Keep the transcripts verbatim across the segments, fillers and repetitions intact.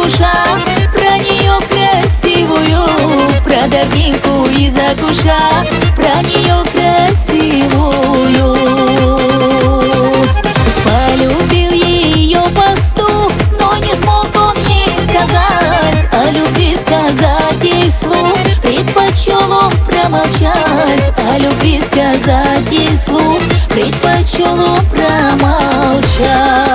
душа, про нее красивую, про Даргинку из Акуша, про нее красивую. Полюбил ее пастух, но не смог он ей сказать, о любви сказать ей вслух, предпочел он промолчать, о любви сказать ей вслух, предпочел он промолчать.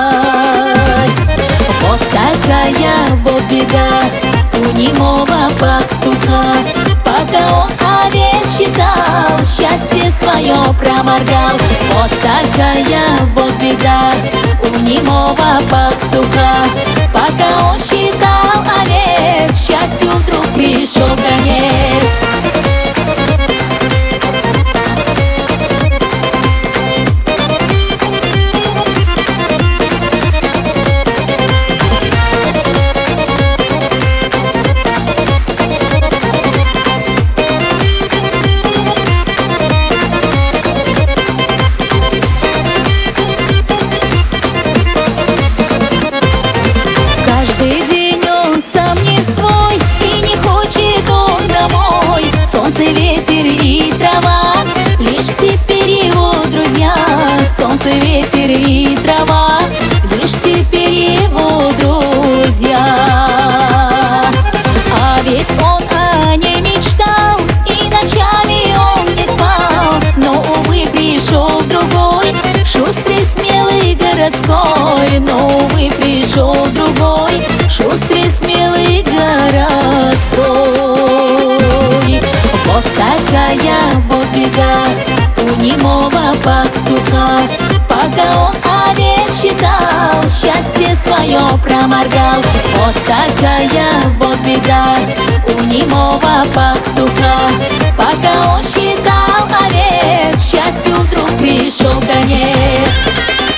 Вот такая вот беда у немого пастуха, пока он овец считал, счастье свое проморгал. Вот такая вот беда у немого пастуха, пока он считал овец, счастью вдруг пришел конец. Солнце, ветер и трава, лишь теперь его друзья. Солнце, ветер и трава, лишь теперь его друзья. А ведь он о ней мечтал, и ночами он не спал. Но, увы, пришел другой, шустрый, смелый, городской. Но, увы, пришел другой, шустрый, смелый, городской. Вот такая вот беда у немого пастуха, пока он овец считал, счастье свое проморгал. Вот такая вот беда у немого пастуха, пока он считал овец, счастью вдруг пришел конец.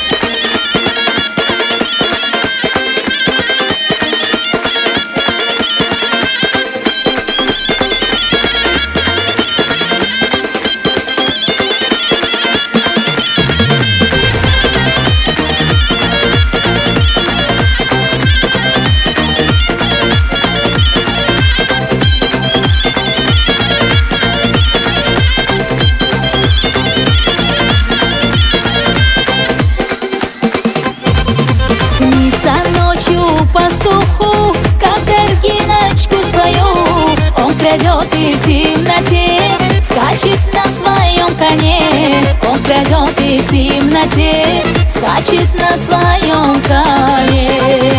Снится ночью пастуху, как Даргиночку свою он крадет и в темноте скачет на своем коне. Он крадет и в темноте скачет на своем коне.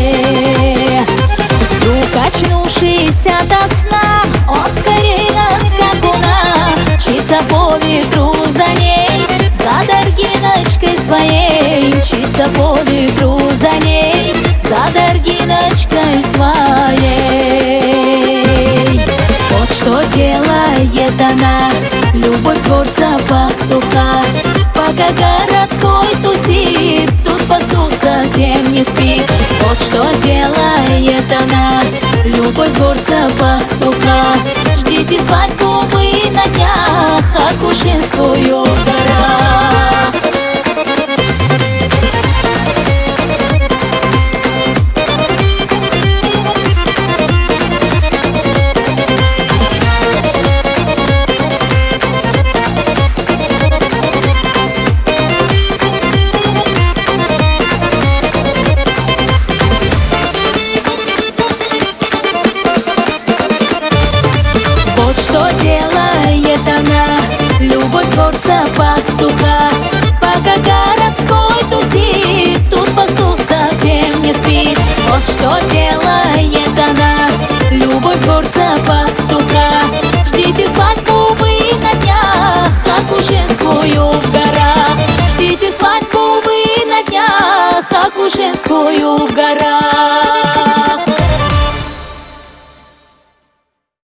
Вдруг очнувшись ото сна, он скорей на скакуна мчится по ветру за ней, за Даргиночкой своей. Мчится по ветру за ней, за Даргиночкой своей. Вот что делает она, любовь горца пастуха, пока городской тусит, тут пастух совсем не спит. Вот что делает она, любовь горца пастуха. Ждите свадьбу вы на днях, Акушинскую в горах. Что делает она, любовь горца пастуха, пока городской тусит, тут пастух совсем не спит. Вот что делает она, любовь горца пастуха. Ждите свадьбу вы на днях, Акушинскую в горах. Ждите свадьбу вы на днях, Акушинскую в горах.